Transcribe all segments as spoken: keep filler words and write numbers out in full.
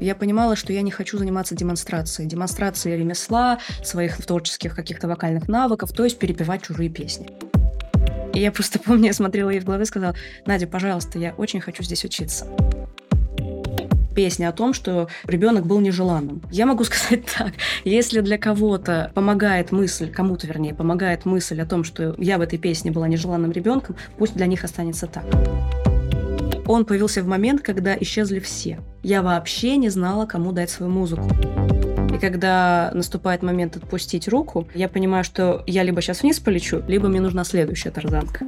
Я понимала, что я не хочу заниматься демонстрацией. Демонстрацией ремесла, своих творческих каких-то вокальных навыков, то есть перепевать чужие песни. И я просто помню, я смотрела ей в глаза и сказала: Надя, пожалуйста, я очень хочу здесь учиться. Песня о том, что ребенок был нежеланным. Я могу сказать так: если для кого-то помогает мысль, кому-то, вернее, помогает мысль о том, что я в этой песне была нежеланным ребенком, пусть для них останется так. Он появился в момент, когда исчезли все. Я вообще не знала, кому дать свою музыку. И когда наступает момент отпустить руку, я понимаю, что я либо сейчас вниз полечу, либо мне нужна следующая тарзанка.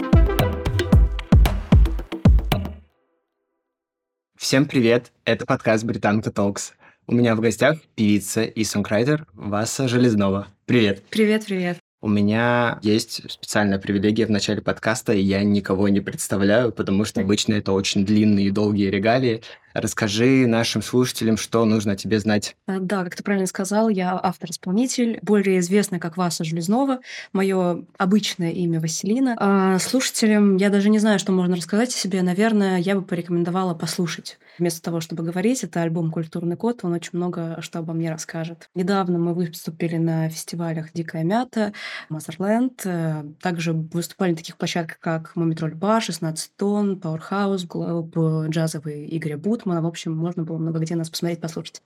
Всем привет! Это подкаст «Британка Толкс». У меня в гостях певица и сонграйтер Васа Железнова. Привет! Привет-привет! У меня есть специальная привилегия в начале подкаста, и я никого не представляю, потому что обычно это очень длинные и долгие регалии. Расскажи нашим слушателям, что нужно о тебе знать. Да, как ты правильно сказал, я автор-исполнитель, более известная как Васа Железнова. Мое обычное имя Василина. А слушателям я даже не знаю, что можно рассказать о себе. Наверное, я бы порекомендовала послушать. Вместо того, чтобы говорить, это альбом «Культурный код», он очень много что обо мне расскажет. Недавно мы выступили на фестивалях «Дикая мята», «Мазерленд». Также выступали на таких площадках, как «Мумитроль Бар», «шестнадцать тонн», «Пауэрхаус», клуб джазовый Игоря Бутмана. В общем, можно было много где нас посмотреть, послушать.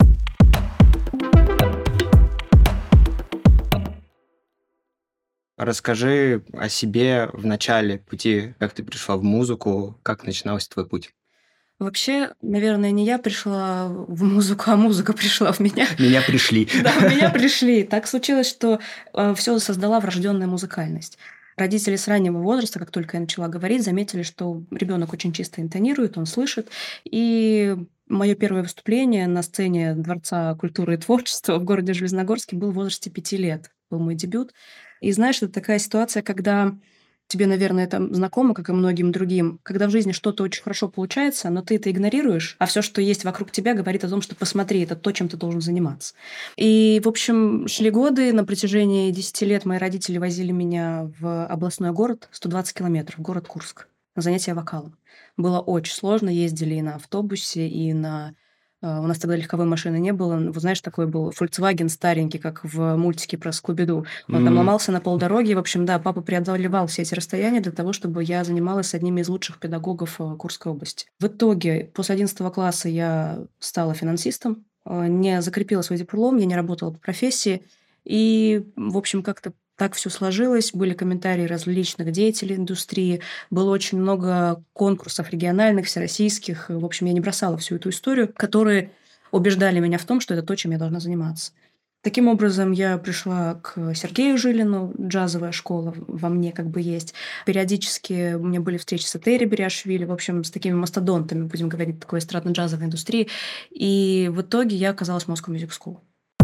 Расскажи о себе в начале пути, как ты пришла в музыку, как начинался твой путь. Вообще, наверное, не я пришла в музыку, а музыка пришла в меня. Меня пришли. Да, в меня пришли. Так случилось, что все создала врожденная музыкальность. Родители с раннего возраста, как только я начала говорить, заметили, что ребенок очень чисто интонирует, он слышит. И мое первое выступление на сцене Дворца культуры и творчества в городе Железногорске было в возрасте пяти лет. Был мой дебют. И знаешь, это такая ситуация, когда тебе, наверное, это знакомо, как и многим другим, когда в жизни что-то очень хорошо получается, но ты это игнорируешь, а все, что есть вокруг тебя, говорит о том, что посмотри, это то, чем ты должен заниматься. И, в общем, шли годы, на протяжении десяти лет мои родители возили меня в областной город, сто двадцать километров, город Курск, на занятия вокалом. Было очень сложно, ездили и на автобусе, и на... У нас тогда легковой машины не было. Вот знаешь, такой был Volkswagen старенький, как в мультике про Скуби-Ду. Он mm. там ломался на полдороги. В общем, да, папа преодолевал все эти расстояния для того, чтобы я занималась с одними из лучших педагогов Курской области. В итоге, после одиннадцатого класса я стала финансистом, не закрепила свой диплом, я не работала по профессии. И, в общем, как-то так все сложилось. Были комментарии различных деятелей индустрии. Было очень много конкурсов региональных, всероссийских. В общем, я не бросала всю эту историю, которые убеждали меня в том, что это то, чем я должна заниматься. Таким образом, я пришла к Сергею Жилину, джазовая школа во мне как бы есть. Периодически у меня были встречи с Этери Бериашвили, в общем, с такими мастодонтами, будем говорить, такой эстрадно-джазовой индустрии. И в итоге я оказалась в Moscow Music School.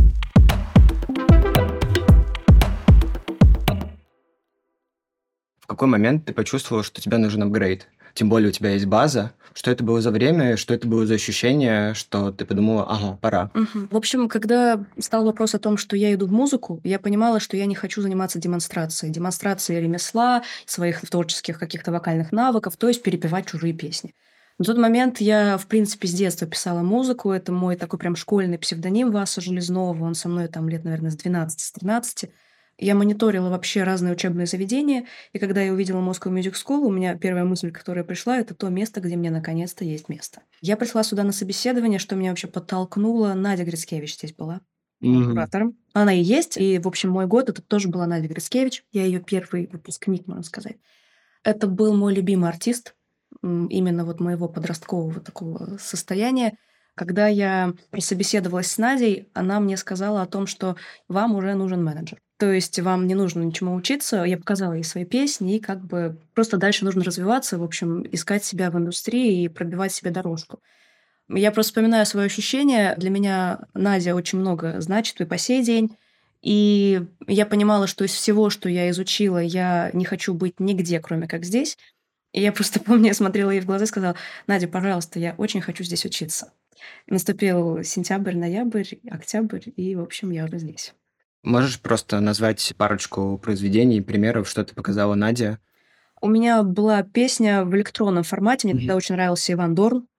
В какой момент ты почувствовала, что тебе нужен апгрейд? Тем более у тебя есть база. Что это было за время, что это было за ощущение, что ты подумала: ага, пора? Угу. В общем, когда стал вопрос о том, что я иду в музыку, я понимала, что я не хочу заниматься демонстрацией. Демонстрацией ремесла, своих творческих каких-то вокальных навыков, то есть перепевать чужие песни. На тот момент я, в принципе, с детства писала музыку. Это мой такой прям школьный псевдоним Васа Железнова. Он со мной там лет, наверное, с двенадцати, с тринадцати. Я мониторила вообще разные учебные заведения, и когда я увидела Moscow Music School, у меня первая мысль, которая пришла, это то место, где мне наконец-то есть место. Я пришла сюда на собеседование, что меня вообще подтолкнуло. Надя Грицкевич здесь была Mm-hmm. куратором. Она и есть, и, в общем, мой год, это тоже была Надя Грицкевич. Я ее первый выпускник, можно сказать. Это был мой любимый артист, именно вот моего подросткового такого состояния. Когда я прособеседовалась с Надей, она мне сказала о том, что вам уже нужен менеджер. То есть вам не нужно ничему учиться. Я показала ей свои песни, и как бы просто дальше нужно развиваться, в общем, искать себя в индустрии и пробивать себе дорожку. Я просто вспоминаю свои ощущения. Для меня Надя очень много значит и по сей день. И я понимала, что из всего, что я изучила, я не хочу быть нигде, кроме как здесь. И я просто помню, я смотрела ей в глаза и сказала: Надя, пожалуйста, я очень хочу здесь учиться. Наступил сентябрь, ноябрь, октябрь, и, в общем, я уже здесь. Можешь просто назвать парочку произведений, примеров, что ты показала Наде? У меня была песня в электронном формате. Мне mm-hmm. тогда очень нравился Иван Дорн.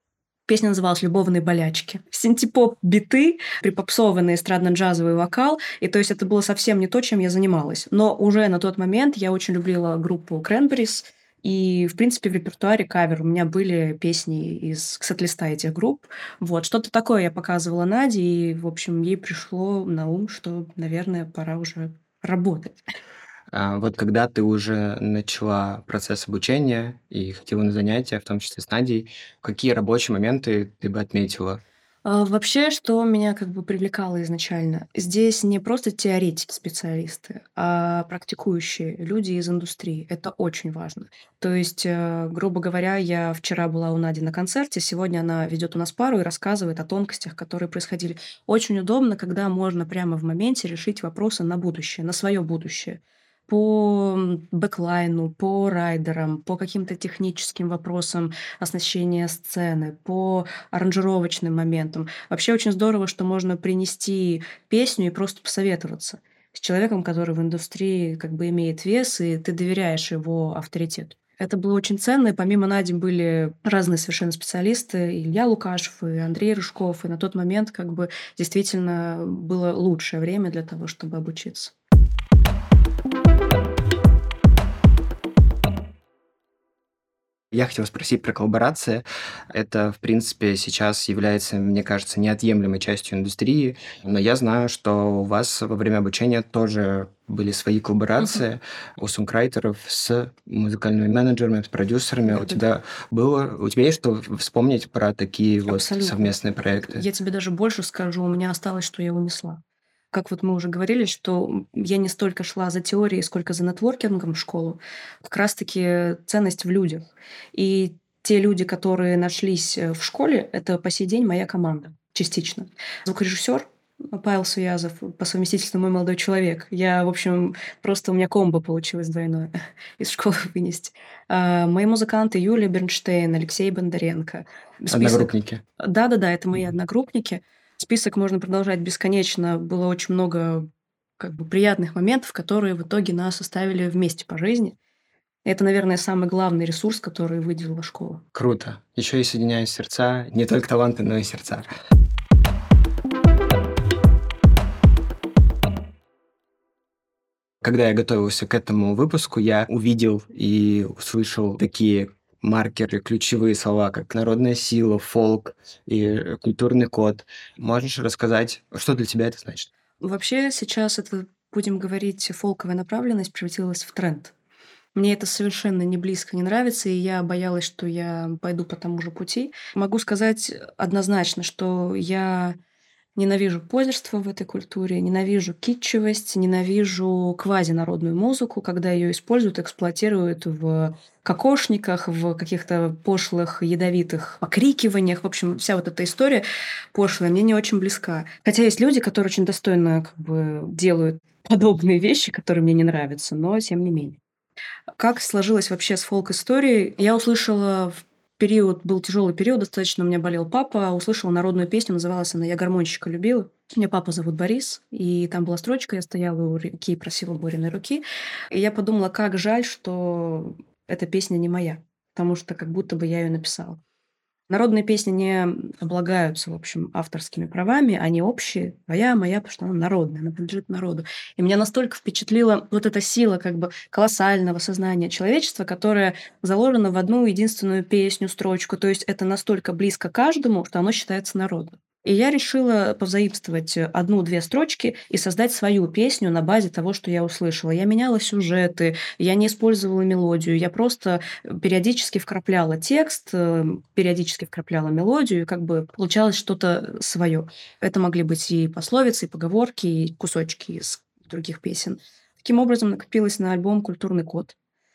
Песня называлась "Любовные болячки". Синтепоп-биты, припопсованный эстрадно-джазовый вокал. И то есть это было совсем не то, чем я занималась. Но уже на тот момент я очень любила группу Cranberries. И, в принципе, в репертуаре кавер. У меня были песни из сет-листа этих групп. Вот, что-то такое я показывала Наде, и, в общем, ей пришло на ум, что, наверное, пора уже работать. А вот когда ты уже начала процесс обучения и ходила на занятия, в том числе с Надей, какие рабочие моменты ты бы отметила? А, вообще, что меня как бы привлекало изначально? Здесь не просто теоретики-специалисты, а практикующие люди из индустрии. Это очень важно. То есть, э, грубо говоря, я вчера была у Нади на концерте, сегодня она ведет у нас пару и рассказывает о тонкостях, которые происходили. Очень удобно, когда можно прямо в моменте решить вопросы на будущее, на свое будущее. По м, бэклайну, по райдерам, по каким-то техническим вопросам оснащения сцены, по аранжировочным моментам. Вообще очень здорово, что можно принести песню и просто посоветоваться с человеком, который в индустрии как бы имеет вес, и ты доверяешь его авторитету. Это было очень ценно, и помимо Нади были разные совершенно специалисты, и Илья Лукашев, и Андрей Рыжков, и на тот момент как бы действительно было лучшее время для того, чтобы обучиться. Я хотел спросить про коллаборации. Это, в принципе, сейчас является, мне кажется, неотъемлемой частью индустрии, но я знаю, что у вас во время обучения тоже были свои Мгм. коллаборации у сонграйтеров с музыкальными менеджерами, с продюсерами. У Да-да-да. тебя было, у тебя есть что вспомнить про такие вот Абсолютно. совместные проекты? Я тебе даже больше скажу, у меня осталось, что я унесла. Как вот мы уже говорили, что м, я не столько шла за теорией, сколько за нетворкингом в школу. Как раз-таки ценность в людях. И те люди, которые нашлись э, в школе, это по сей день моя команда, частично. Звукорежиссер Павел Суязов, по совместительству мой молодой человек. Я, в общем, просто у меня комбо получилось двойное из школы вынести. А, мои музыканты Юлия Бернштейн, Алексей Бондаренко. Список... Одногруппники. Да-да-да, это мои одногруппники. Список можно продолжать бесконечно. Было очень много как бы приятных моментов, которые в итоге нас оставили вместе по жизни. Это, наверное, самый главный ресурс, который выделила школа. Круто. Еще и соединяют сердца, не только таланты, но и сердца. Когда я готовился к этому выпуску, я увидел и услышал такие маркеры, ключевые слова, как народная сила, фолк и э, культурный код. Можешь рассказать, что для тебя это значит? Вообще сейчас это, будем говорить, фолковая направленность превратилась в тренд. Мне это совершенно не близко не нравится, и я боялась, что я пойду по тому же пути. Могу сказать однозначно, что я ненавижу позерство в этой культуре, ненавижу китчевость, ненавижу квазинародную музыку, когда ее используют, эксплуатируют в кокошниках, в каких-то пошлых, ядовитых покрикиваниях. В общем, вся вот эта история пошлая мне не очень близка. Хотя есть люди, которые очень достойно как бы делают подобные вещи, которые мне не нравятся, но тем не менее. Как сложилось вообще с фолк-историей? Я услышала в период, был тяжелый период, достаточно у меня болел папа, услышала народную песню, называлась она «Я гармонщика любила». У меня папа зовут Борис, и там была строчка, я стояла у реки и просила Бориной руки. И я подумала, как жаль, что эта песня не моя, потому что как будто бы я ее написала. Народные песни не облагаются, в общем, авторскими правами, они общие, твоя, моя, потому что она народная, она принадлежит народу. И меня настолько впечатлила вот эта сила как бы колоссального сознания человечества, которая заложена в одну единственную песню, строчку. То есть это настолько близко каждому, что оно считается народным. И я решила позаимствовать одну-две строчки и создать свою песню на базе того, что я услышала. Я меняла сюжеты, я не использовала мелодию, я просто периодически вкрапляла текст, э, периодически вкрапляла мелодию, и как бы получалось что-то свое. Это могли быть и пословицы, и поговорки, и кусочки из других песен. Таким образом накопилось на альбом «Культурный код».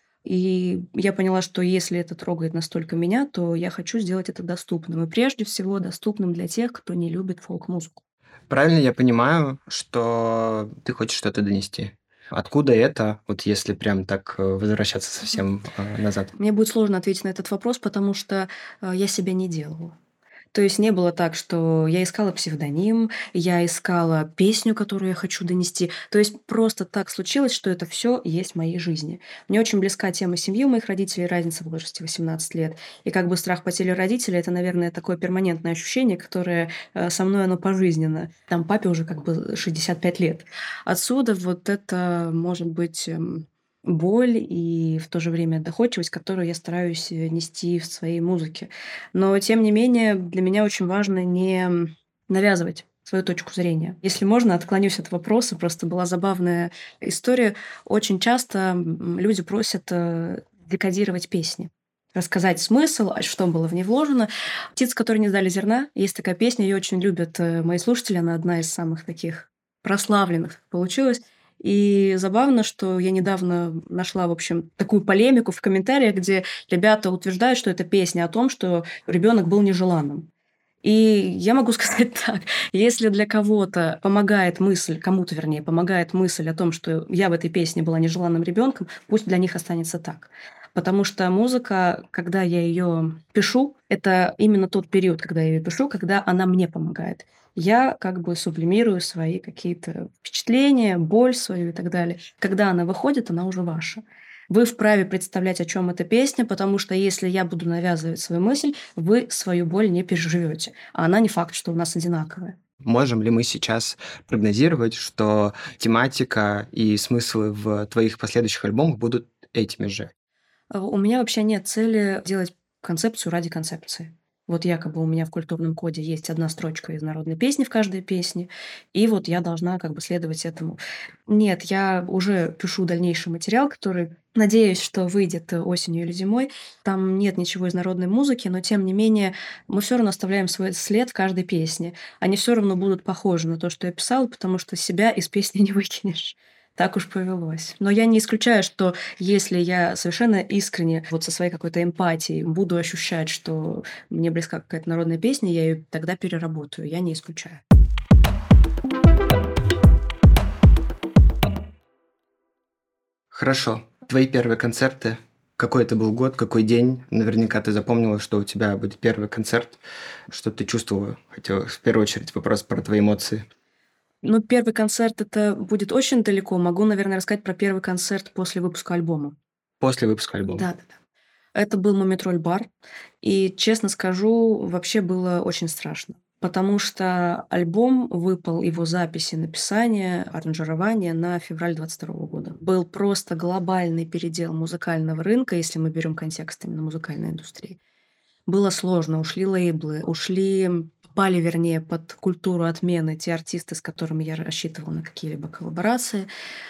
И я поняла, что если это трогает настолько меня, то я хочу сделать это доступным. И прежде всего доступным для тех, кто не любит фолк-музыку. Правильно я понимаю, что ты хочешь что-то донести? Откуда это, вот если прям так э, возвращаться совсем э, назад? Мне будет сложно ответить на этот вопрос, потому что э, я себя не делала. То есть не было так, что я искала псевдоним, я искала песню, которую я хочу донести. То есть просто так случилось, что это все есть в моей жизни. Мне очень близка тема семьи у моих родителей, разница в возрасте восемнадцать лет. И как бы страх потери родителей – это, наверное, такое перманентное ощущение, которое э, со мной оно пожизненно. Там папе уже как бы шестьдесят пять лет. Отсюда вот это может быть эм, боль и в то же время доходчивость, которую я стараюсь э, нести в своей музыке. Но, тем не менее, для меня очень важно не навязывать свою точку зрения. Если можно, отклонюсь от вопроса. Просто была забавная история. Очень часто м, люди просят э, декодировать песни, рассказать смысл, а что было в ней вложено. «Птицы, которые не сдали зерна». Есть такая песня, ее очень любят э, мои слушатели. Она одна из самых таких прославленных получилась. И забавно, что я недавно нашла, в общем, такую полемику в комментариях, где ребята утверждают, что это песня о том, что ребенок был нежеланным. И я могу сказать так: если для кого-то помогает мысль, кому-то, вернее, помогает мысль о том, что я в этой песне была нежеланным ребенком, пусть для них останется так. Потому что музыка, когда я ее пишу, это именно тот период, когда я ее пишу, когда она мне помогает. Я как бы сублимирую свои какие-то впечатления, боль свою и так далее. Когда она выходит, она уже ваша. Вы вправе представлять, о чем эта песня, потому что если я буду навязывать свою мысль, вы свою боль не переживете. А она не факт, что у нас одинаковая. Можем ли мы сейчас прогнозировать, что тематика и смыслы в твоих последующих альбомах будут этими же? А, у меня вообще нет цели делать концепцию ради концепции. Вот якобы у меня в культурном коде есть одна строчка из народной песни в каждой песне, и вот я должна как бы следовать этому. Нет, я уже пишу дальнейший материал, который, надеюсь, что выйдет э, осенью или зимой. Там нет ничего из народной музыки, но тем не менее мы все равно оставляем свой след в каждой песне. Они все равно будут похожи на то, что я писала, потому что себя из песни не выкинешь. Так уж повелось. Но я не исключаю, что если я совершенно искренне, вот со своей какой-то эмпатией буду ощущать, что мне близка какая-то народная песня, я ее тогда переработаю. Я не исключаю. Хорошо. Твои первые концерты. Какой это был год, какой день? Наверняка ты запомнила, что у тебя будет первый концерт. Что ты чувствовала? Хотела в первую очередь вопрос про твои эмоции. Ну, первый концерт это будет очень далеко. Могу, наверное, рассказать про первый концерт после выпуска альбома. После выпуска альбома. Да-да-да. Это был «Мумитроль бар». И, честно скажу, вообще было очень страшно. Потому что альбом выпал, его записи, написание, аранжирование на февраль двадцать второго года. Был просто глобальный передел музыкального рынка, если мы берем контекст именно музыкальной индустрии. Было сложно, ушли лейблы, ушли попали, вернее, под культуру отмены те артисты, с которыми я рассчитывала на какие-либо коллаборации.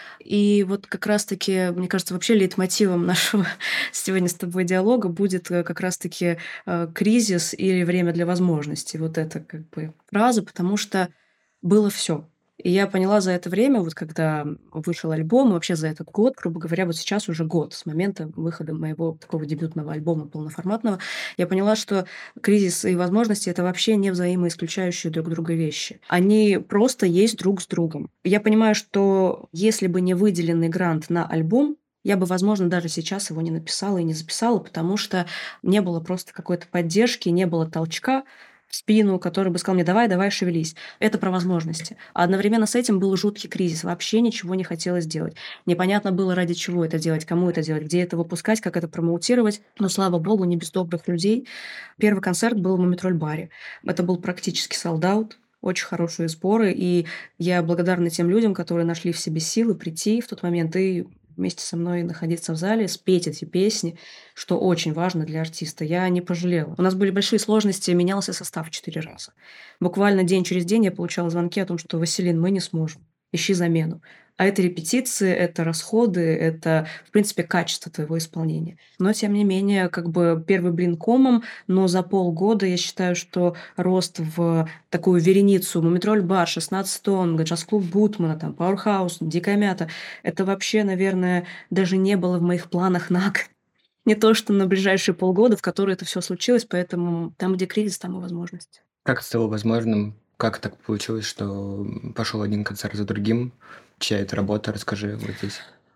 И вот как раз-таки, мне кажется, вообще лейтмотивом нашего сегодня с тобой диалога будет э, как раз-таки э, кризис или время для возможностей. Вот это как бы фраза, потому что было все. И я поняла за это время, вот когда вышел альбом, и вообще за этот год, грубо говоря, вот сейчас уже год с момента выхода моего такого дебютного альбома полноформатного, я поняла, что кризис и возможности – это вообще не взаимоисключающие друг друга вещи. Они просто есть друг с другом. Я понимаю, что если бы не выделенный грант на альбом, я бы, возможно, даже сейчас его не написала и не записала, потому что не было просто какой-то поддержки, не было толчка в спину, который бы сказал мне: «Давай, давай, шевелись». Это про возможности. А одновременно с этим был жуткий кризис. Вообще ничего не хотелось делать. Непонятно было, ради чего это делать, кому это делать, где это выпускать, как это промоутировать. Но, слава богу, не без добрых людей. Первый концерт был в Мумитроль-баре. Это был практически солд-аут. Очень хорошие сборы. И я благодарна тем людям, которые нашли в себе силы прийти в тот момент и вместе со мной находиться в зале, спеть эти песни, что очень важно для артиста. Я не пожалела. У нас были большие сложности, менялся состав четыре раза. Буквально день через день я получала звонки о том, что «Василин, мы не сможем, ищи замену». А это репетиции, это расходы, это, в принципе, качество твоего исполнения. Но, тем не менее, как бы первый блин комом, но за полгода я считаю, что рост в такую вереницу Мумитроль бар, шестнадцать тонн, джаз-клуб Бутмана, там, Пауэрхаус, Дикая мята, это вообще, наверное, даже не было в моих планах на год. Не то, что на ближайшие полгода, в которые это все случилось, поэтому там, где кризис, там и возможность. Как это стало возможным? Как так получилось, что пошел один концерт за другим? Чья это работа? Расскажи вот здесь.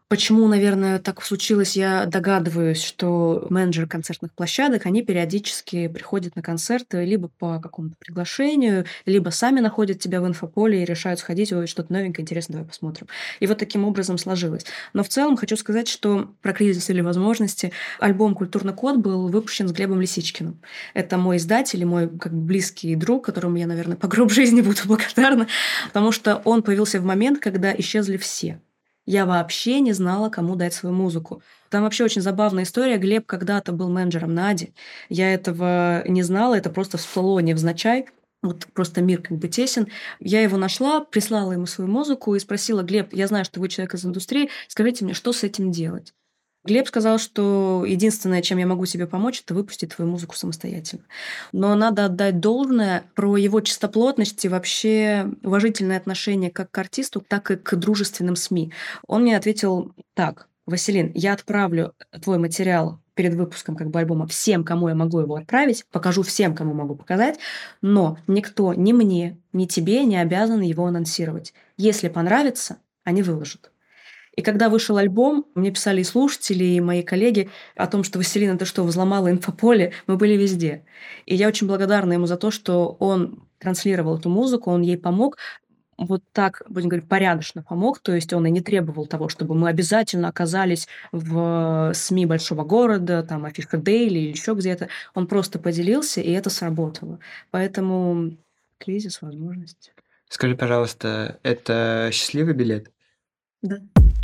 Почему, наверное, так случилось, я догадываюсь, что менеджеры концертных площадок, они периодически приходят на концерты либо по какому-то приглашению, либо сами находят тебя в инфополе и решают сходить: "Ой, что-то новенькое, интересно, давай посмотрим". И вот таким образом сложилось. Но в целом хочу сказать, что про кризис или возможности альбом "Культурный код" был выпущен с Глебом Лисичкиным. Это мой издатель и мой как бы близкий друг, которому я, наверное, по гроб жизни буду благодарна, потому что он появился в момент, когда исчезли все. Я вообще не знала, кому дать свою музыку. Там вообще очень забавная история. Глеб когда-то был менеджером Нади. Я этого не знала, это просто всплыло невзначай. Вот просто мир как бы тесен. Я его нашла, прислала ему свою музыку и спросила: "Глеб, я знаю, что вы человек из индустрии, скажите мне, что с этим делать?" Глеб сказал, что единственное, чем я могу тебе помочь, это выпустить твою музыку самостоятельно. Но надо отдать должное про его чистоплотность и вообще уважительное отношение как к артисту, так и к дружественным СМИ. Он мне ответил так: "Василин, я отправлю твой материал перед выпуском как бы альбома всем, кому я могу его отправить, покажу всем, кому могу показать, но никто ни мне, ни тебе не обязан его анонсировать. Если понравится, они выложат". И когда вышел альбом, мне писали и слушатели, и мои коллеги о том, что: "Василина, ты что, взломала инфополе?" Мы были везде. И я очень благодарна ему за то, что он транслировал эту музыку, он ей помог. Вот так, будем говорить, порядочно помог. То есть он и не требовал того, чтобы мы обязательно оказались в СМИ большого города, там, Афиша Дейли или еще где-то. Он просто поделился, и это сработало. Поэтому кризис, возможность. Скажи, пожалуйста, это счастливый билет? Да.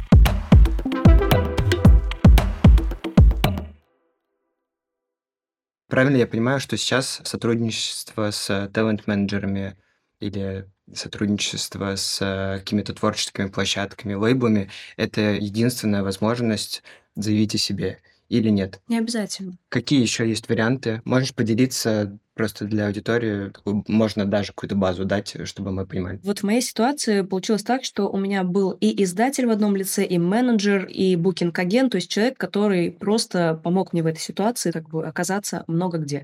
Правильно я понимаю, что сейчас сотрудничество с талент-менеджерами или сотрудничество с э, какими-то творческими площадками, лейблами — это единственная возможность заявить о себе или нет? Не обязательно. Какие еще есть варианты? Можешь поделиться просто для аудитории? Такую, можно даже какую-то базу дать, э, чтобы мы понимали. Вот в моей ситуации получилось так, что у меня был и издатель в одном лице, и менеджер, и букинг-агент, то есть человек, который просто помог мне в этой ситуации как бы оказаться много где.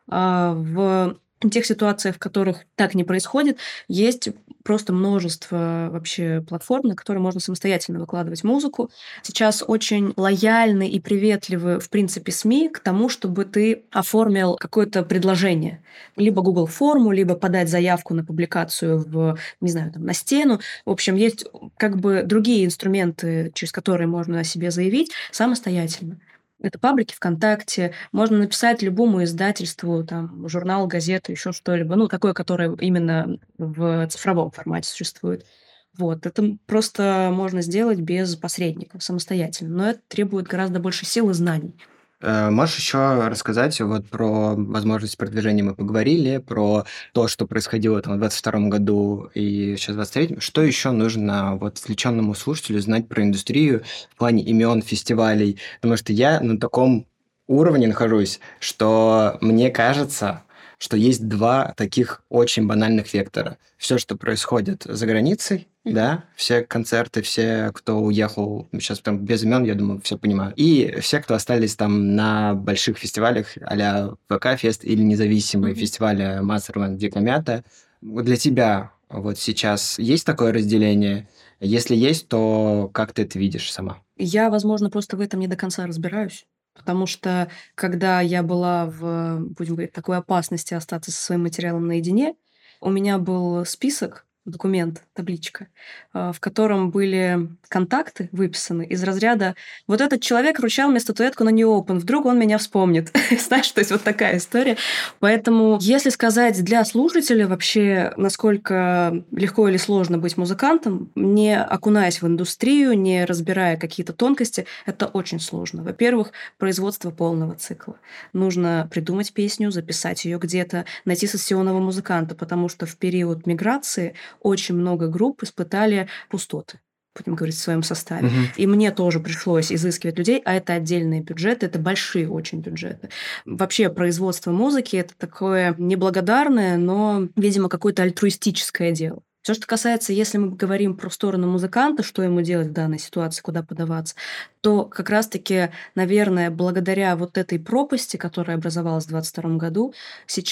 А, в тех ситуациях, в которых так не происходит, есть просто множество вообще платформ, на которые можно самостоятельно выкладывать музыку. Сейчас очень лояльны и приветливы, в принципе, СМИ к тому, чтобы ты оформил какое-то предложение. Либо Google форму, либо подать заявку на публикацию в, не знаю, там, на стену. В общем, есть как бы другие инструменты, через которые можно о себе заявить самостоятельно. Это паблики ВКонтакте, можно написать любому издательству, там, журнал, газету, еще что-либо, ну, такое, которое именно в цифровом формате существует. Вот. Это м- просто можно сделать без посредников, самостоятельно. Но это требует гораздо больше сил и знаний. Э, можешь еще рассказать вот про возможность продвижения мы поговорили, про то, что происходило там в двадцать втором году и сейчас в двадцать третьем. Что еще нужно вот отвлеченному слушателю знать про индустрию в плане имен фестивалей? Потому что я на таком уровне нахожусь, что мне кажется, что есть два таких очень банальных вектора. Все, что происходит за границей, Мгм. да, все концерты, все, кто уехал, сейчас там без имен, я думаю, все понимают. И все, кто остались там на больших фестивалях а-ля ВК-фест или независимые Мгм. фестивали Массерман, Дикомята. Вот для тебя вот сейчас есть такое разделение? Если есть, то как ты это видишь сама? Я, возможно, просто в этом не до конца разбираюсь. Потому что, когда я была в, будем говорить, такой опасности остаться со своим материалом наедине, у меня был список, документ, табличка, а, в котором были контакты выписаны из разряда: "Вот этот человек вручал мне статуэтку на New Open, вдруг он меня вспомнит". Знаешь, то есть вот такая история. Поэтому, если сказать для слушателя вообще, насколько легко или сложно быть музыкантом, не окунаясь в индустрию, не разбирая какие-то тонкости, это очень сложно. Во-первых, производство полного цикла. Нужно придумать песню, записать ее где-то, найти сессионного музыканта, потому что в период миграции очень много групп испытали пустоты, будем говорить, в своем составе. Мгм. И мне тоже пришлось изыскивать людей, а это отдельные бюджеты, это большие очень бюджеты. Вообще производство музыки — это такое неблагодарное, но, видимо, какое-то альтруистическое дело. Все, что касается, если мы говорим про сторону музыканта, что ему делать в данной ситуации, куда подаваться, то как раз-таки, наверное, благодаря вот этой пропасти, которая образовалась в двадцать втором году, сейчас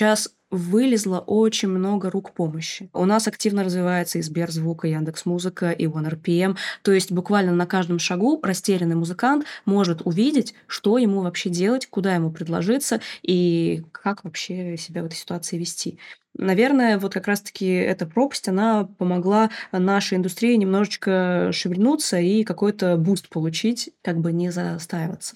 вылезло очень много рук помощи. У нас активно развивается и Сберзвук, и Яндекс.Музыка, и One эр пи эм. То есть буквально на каждом шагу растерянный музыкант может увидеть, что ему вообще делать, куда ему предложиться и как вообще себя в этой ситуации вести. Наверное, вот как раз-таки эта пропасть, она помогла нашей индустрии немножечко шевельнуться и какой-то буст получить, как бы не застаиваться.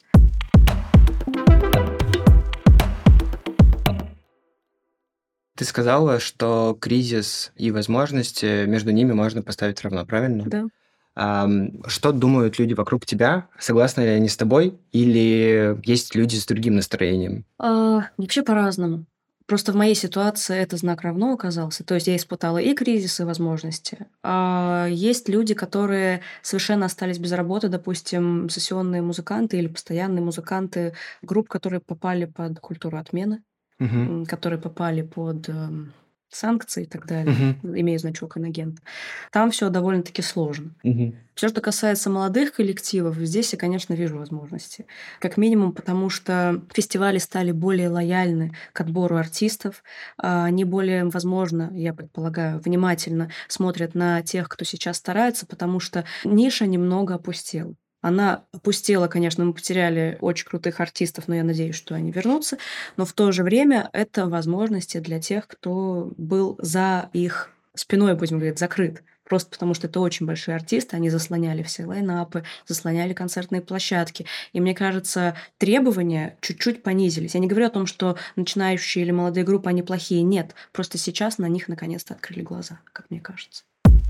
Ты сказала, что кризис и возможности, между ними можно поставить равно, правильно? Да. Ам, что думают люди вокруг тебя? Согласны ли они с тобой? Или есть люди с другим настроением? А, вообще по-разному. Просто в моей ситуации это знак равно оказался. То есть я испытала и кризис, и возможности. А есть люди, которые совершенно остались без работы, допустим, сессионные музыканты или постоянные музыканты групп, которые попали под культуру отмены, Мгм. м, которые попали под эм, санкции и так далее, Мгм. имея значок инагент. Там все довольно-таки сложно. Мгм. Все, что касается молодых коллективов, здесь я, конечно, вижу возможности. Как минимум, потому что фестивали стали более лояльны к отбору артистов. а, Они более, возможно, я предполагаю, внимательно смотрят на тех, кто сейчас старается, потому что ниша немного опустела. Она опустела, конечно, мы потеряли очень крутых артистов, но я надеюсь, что они вернутся. Но в то же время это возможности для тех, кто был за их спиной, будем говорить, закрыт. Просто потому что это очень большие артисты, они заслоняли все лайнапы, заслоняли концертные площадки. И мне кажется, требования чуть-чуть понизились. Я не говорю о том, что начинающие или молодые группы, они плохие. Нет, просто сейчас на них наконец-то открыли глаза, как мне кажется.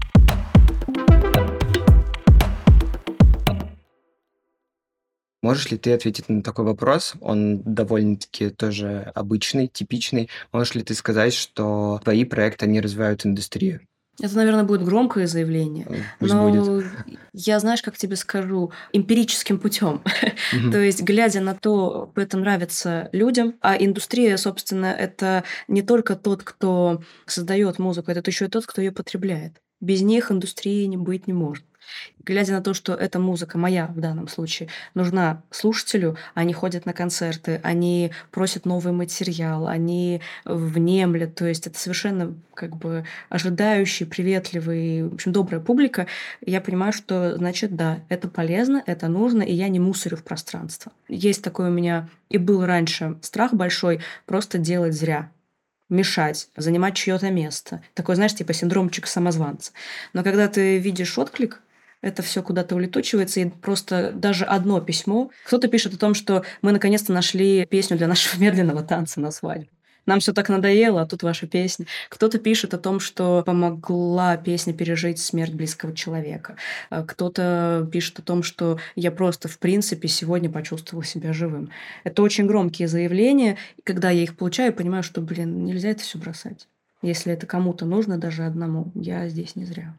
Можешь ли ты ответить на такой вопрос? Он довольно-таки тоже обычный, типичный. Можешь ли ты сказать, что твои проекты, они развивают индустрию? Это, наверное, будет громкое заявление, Э, Пусть будет. но я, знаешь, как тебе скажу, эмпирическим путем. То Мгм. есть, глядя на то, это нравится людям, а индустрия, собственно, это не только тот, кто создает музыку, это еще и тот, кто ее потребляет. Без них индустрии не быть не может. Глядя на то, что эта музыка моя в данном случае нужна слушателю, они ходят на концерты, они просят новый материал, они внемлят, то есть это совершенно как бы ожидающий, приветливый, в общем, добрая публика. Я понимаю, что, значит, да, это полезно, это нужно, и я не мусорю в пространство. Есть такой у меня и был раньше страх большой просто делать зря, мешать, занимать чье-то место. Такой, знаешь, типа синдромчик самозванца. Но когда ты видишь отклик, это все куда-то улетучивается, и просто даже одно письмо. Кто-то пишет о том, что мы наконец-то нашли песню для нашего медленного танца на свадьбу. Нам все так надоело, а тут ваша песня. Кто-то пишет о том, что помогла песня пережить смерть близкого человека. А Кто-то пишет о том, что я просто, в принципе, сегодня почувствовал себя живым. Это очень громкие заявления. И когда я их получаю, понимаю, что, блин, нельзя это все бросать. Если это кому-то нужно, даже одному, я здесь не зря.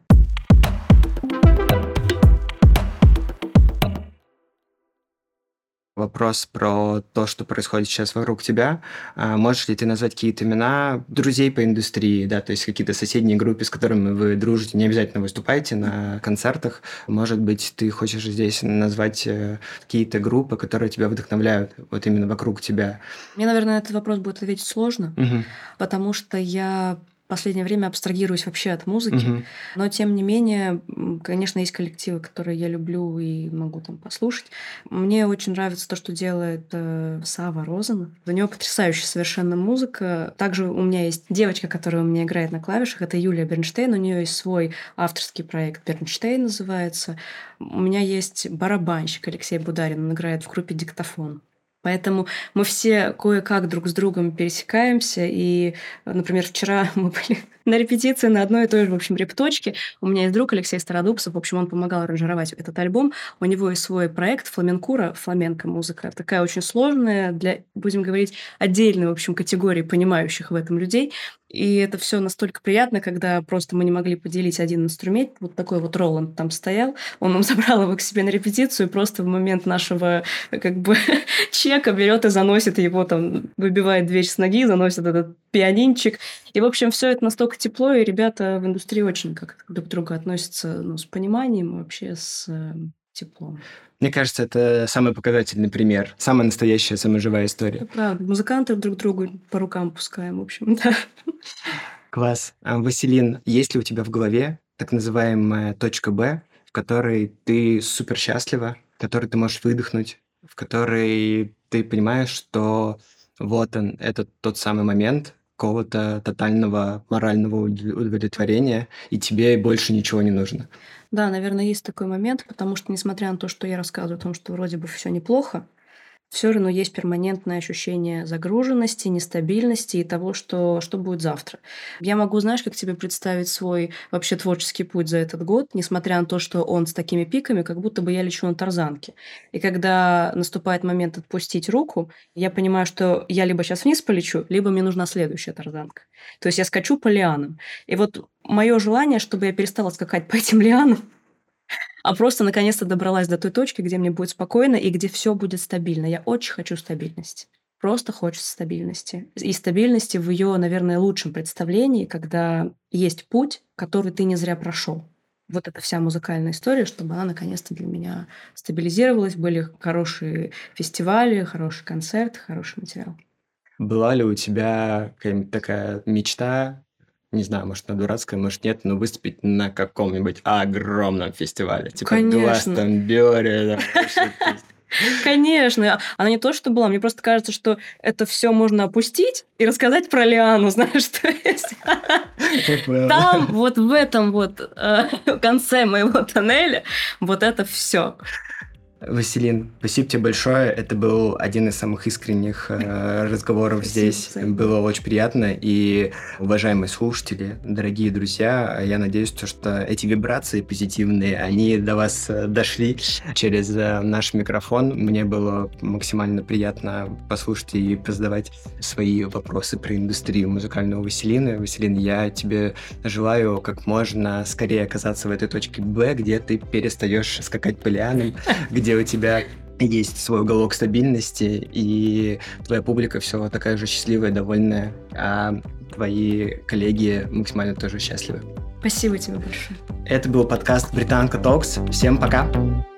Вопрос про то, что происходит сейчас вокруг тебя. А, можешь ли ты назвать какие-то имена друзей по индустрии, да, то есть какие-то соседние группы, с которыми вы дружите, не обязательно выступаете на концертах. Может быть, ты хочешь здесь назвать э, какие-то группы, которые тебя вдохновляют, вот именно вокруг тебя. Мне, наверное, на этот вопрос будет ответить сложно, Мгм. потому что я в последнее время абстрагируюсь вообще от музыки. Мгм. Но, тем не менее, м, конечно, есть коллективы, которые я люблю и могу там послушать. Мне очень нравится то, что делает э, Сава Розанов. У него потрясающая совершенно музыка. Также у меня есть девочка, которая у меня играет на клавишах. Это Юлия Бернштейн. У нее есть свой авторский проект «Бернштейн» называется. У меня есть барабанщик Алексей Бударин. Он играет в группе «Диктофон». Поэтому мы все кое-как друг с другом пересекаемся. И, э, например, вчера мы были на репетиции на одной и той же, в общем, репточке. У меня есть друг Алексей Стародубцев. В общем, он помогал аранжировать этот альбом. У него есть свой проект «Фламенкура», фламенко-музыка. Такая очень сложная для, будем говорить, отдельной, в общем, категории понимающих в этом людей. И это все настолько приятно, когда просто мы не могли поделить один инструмент. Вот такой вот Роланд там стоял. Он нам забрал его к себе на репетицию, и просто в момент нашего э, как бы чека берет и заносит его там, выбивает дверь с ноги, заносит этот пианинчик. И, в общем, все это настолько тепло, и ребята в индустрии очень как друг к другу относятся, ну, с пониманием, вообще с э, теплом. Мне кажется, это самый показательный пример. Самая настоящая, самая живая Это история. правда. Музыканты друг другу по рукам пускаем, в общем, да. Класс. А, Василин, есть ли у тебя в голове так называемая точка Б, в которой ты супер счастлива, в которой ты можешь выдохнуть, в которой ты понимаешь, что вот он, это тот самый момент какого-то тотального морального уд- удовлетворения, и тебе больше ничего не нужно? Да, наверное, есть такой момент, потому что, несмотря на то, что я рассказываю о том, что вроде бы все неплохо, все равно есть перманентное ощущение загруженности, нестабильности и того, что, что будет завтра. Я могу, знаешь, как тебе представить свой вообще творческий путь за этот год, несмотря на то, что он с такими пиками, как будто бы я лечу на тарзанке. И когда наступает момент отпустить руку, я понимаю, что я либо сейчас вниз полечу, либо мне нужна следующая тарзанка. То есть я скачу по лианам. И вот мое желание, чтобы я перестала скакать по этим лианам, а просто наконец-то добралась до той точки, где мне будет спокойно и где все будет стабильно. Я очень хочу стабильности. Просто хочется стабильности. И стабильности в ее, наверное, лучшем представлении, когда есть путь, который ты не зря прошел. Вот эта вся музыкальная история, чтобы она наконец-то для меня стабилизировалась, были хорошие фестивали, хороший концерт, хороший материал. Была ли у тебя какая-нибудь такая мечта, не знаю, может, она дурацкая, может, нет, но выступить на каком-нибудь огромном фестивале, типа Конечно. Гластонберри, там, вообще, то есть. Конечно, она не то что была, мне просто кажется, что это все можно опустить и рассказать про Лиану, знаешь, то есть там, вот в этом вот э, конце моего тоннеля, вот это все. Василин, спасибо тебе большое. Это был один из самых искренних э, разговоров Спасибо здесь. взаимно. Было очень приятно. И, уважаемые слушатели, дорогие друзья, я надеюсь, то, что эти вибрации позитивные, они до вас э, дошли через э, наш микрофон. Мне было максимально приятно послушать и позадавать свои вопросы про индустрию музыкального Василина. Василин, я тебе желаю как можно скорее оказаться в этой точке Б, где ты перестаешь скакать по лианам, где у тебя есть свой уголок стабильности, и твоя публика все такая же счастливая, довольная, а твои коллеги максимально тоже счастливы. Спасибо тебе большое. Это был подкаст «Британка Токс». Всем пока!